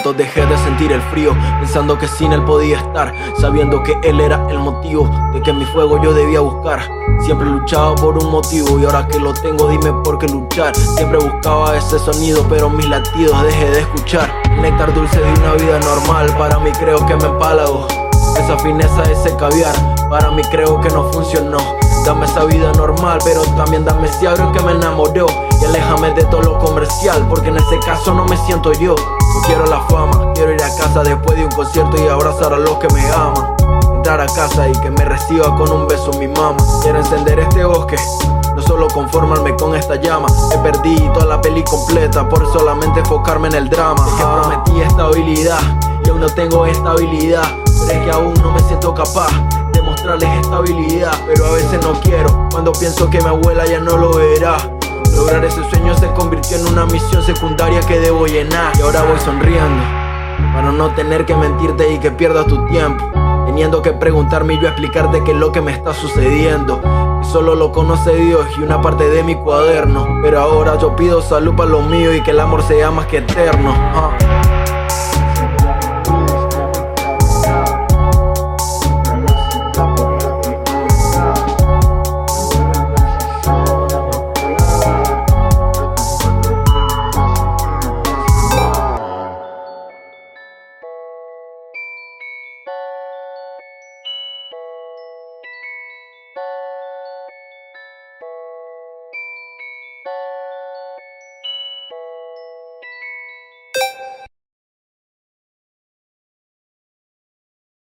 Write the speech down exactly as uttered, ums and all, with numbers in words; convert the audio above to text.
momentos dejé de sentir el frío, pensando que sin él podía estar, sabiendo que él era el motivo de que mi fuego yo debía buscar. Siempre luchaba por un motivo y ahora que lo tengo dime por qué luchar. Siempre buscaba ese sonido pero mis latidos dejé de escuchar. El néctar dulce de una vida normal para mí creo que me empalago. Esa fineza, ese caviar, para mí creo que no funcionó. Dame esa vida normal, pero también dame ese agrio que me enamoró. Y aléjame de todo lo comercial, porque en ese caso no me siento yo. Yo quiero la fama, quiero ir a casa después de un concierto y abrazar a los que me aman. Entrar a casa y que me reciba con un beso mi mamá. Quiero encender este bosque, no solo conformarme con esta llama. Me perdí toda la peli completa por solamente enfocarme en el drama. Es que prometí estabilidad y aún no tengo estabilidad, pero es que aún no me siento capaz de mostrarles estabilidad. Pero a veces no quiero, cuando pienso que mi abuela ya no lo verá. Lograr ese sueño se convirtió en una misión secundaria que debo llenar. Y ahora voy sonriendo para no tener que mentirte y que pierdas tu tiempo, teniendo que preguntarme y yo explicarte qué es lo que me está sucediendo. Que solo lo conoce Dios y una parte de mi cuaderno. Pero ahora yo pido salud para lo mío y que el amor sea más que eterno. uh.